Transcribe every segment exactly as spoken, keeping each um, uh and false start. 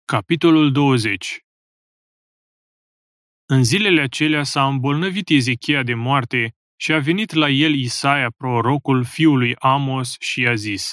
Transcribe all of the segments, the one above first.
Capitolul douăzeci. În zilele acelea s-a îmbolnăvit Ezechia de moarte și a venit la el Isaia prorocul fiului Amos și i-a zis: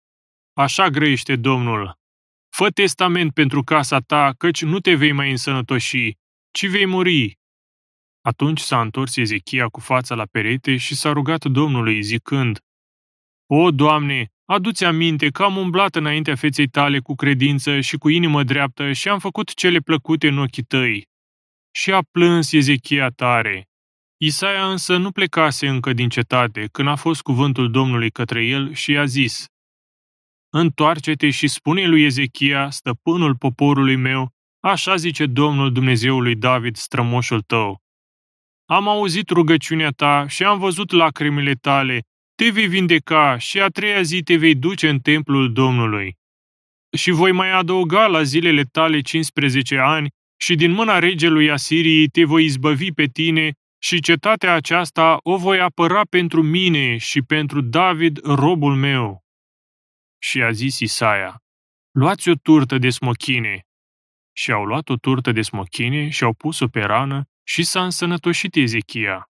Așa grăiește Domnul, fă testament pentru casa ta, căci nu te vei mai însănătoși, ci vei muri. Atunci s-a întors Ezechia cu fața la perete și s-a rugat Domnului, zicând: O, Doamne, adu-ți aminte că am umblat înaintea feței tale cu credință și cu inimă dreaptă și am făcut cele plăcute în ochii tăi. Și a plâns Ezechia tare. Isaia însă nu plecase încă din cetate, când a fost cuvântul Domnului către el și i-a zis: Întoarce-te și spune lui Ezechia, stăpânul poporului meu, așa zice Domnul Dumnezeului David, strămoșul tău. Am auzit rugăciunea ta și am văzut lacrimile tale, te vei vindeca și a treia zi te vei duce în templul Domnului. Și voi mai adăuga la zilele tale cincisprezece ani și din mâna regelui Asiriei te voi izbăvi pe tine și cetatea aceasta o voi apăra pentru mine și pentru David, robul meu. Și a zis Isaia: Luați o turtă de smochine. Și au luat o turtă de smochine și au pus-o pe rană și s-a însănătoșit Ezechia.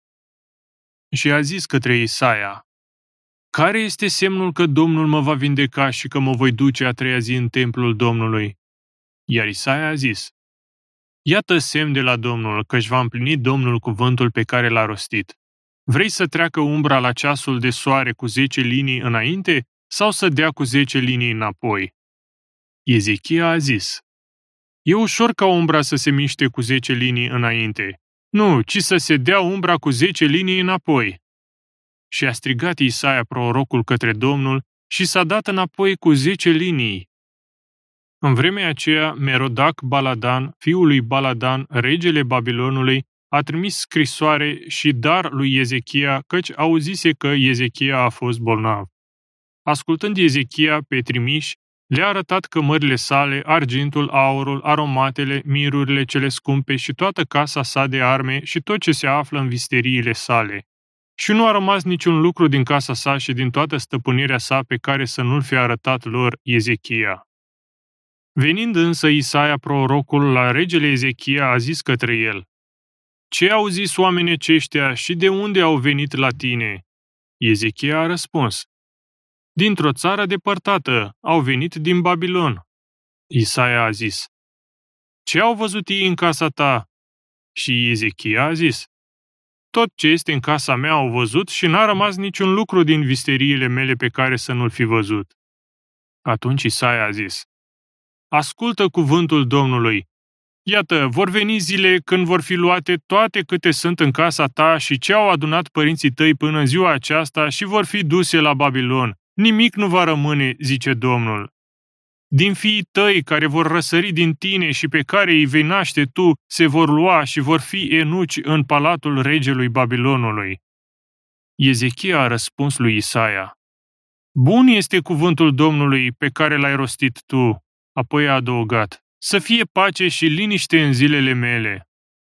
Și a zis către Isaia: Care este semnul că Domnul mă va vindeca și că mă voi duce a treia zi în templul Domnului? Iar Isaia a zis: Iată semn de la Domnul, că își va împlini Domnul cuvântul pe care l-a rostit. Vrei să treacă umbra la ceasul de soare cu zece linii înainte sau să dea cu zece linii înapoi? Ezechia a zis: E ușor ca umbra să se miște cu zece linii înainte. Nu, ci să se dea umbra cu zece linii înapoi. Și a strigat Isaia prorocul către Domnul și s-a dat înapoi cu zece linii. În vremea aceea, Merodac Baladan, fiul lui Baladan, regele Babilonului, a trimis scrisoare și dar lui Ezechia, căci auzise că Ezechia a fost bolnav. Ascultând Ezechia pe trimiși, le-a arătat cămările sale, argintul, aurul, aromatele, mirurile cele scumpe și toată casa sa de arme și tot ce se află în visteriile sale. Și nu a rămas niciun lucru din casa sa și din toată stăpânirea sa pe care să nu-l fi arătat lor Ezechia. Venind însă Isaia prorocul la regele Ezechia, a zis către el: Ce au zis oamenii aceștia și de unde au venit la tine? Ezechia a răspuns: Dintr-o țară depărtată, au venit din Babilon. Isaia a zis: Ce au văzut ei în casa ta? Și Ezechia a zis: Tot ce este în casa mea au văzut și n-a rămas niciun lucru din visteriile mele pe care să nu-l fi văzut. Atunci Isaia a zis: Ascultă cuvântul Domnului. Iată, vor veni zile când vor fi luate toate câte sunt în casa ta și ce au adunat părinții tăi până în ziua aceasta și vor fi duse la Babilon. Nimic nu va rămâne, zice Domnul. Din fiii tăi care vor răsări din tine și pe care îi vei naște tu, se vor lua și vor fi enuci în palatul regelui Babilonului. Ezechia a răspuns lui Isaia: Bun este cuvântul Domnului pe care l-ai rostit tu. Apoi a adăugat: Să fie pace și liniște în zilele mele.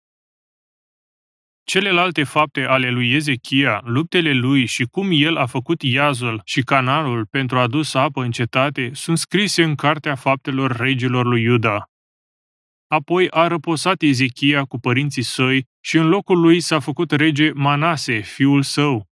Celelalte fapte ale lui Ezechia, luptele lui și cum el a făcut iazul și canalul pentru a adus apă în cetate, sunt scrise în cartea faptelor regilor lui Iuda. Apoi a răposat Ezechia cu părinții săi și în locul lui s-a făcut rege Manase, fiul său.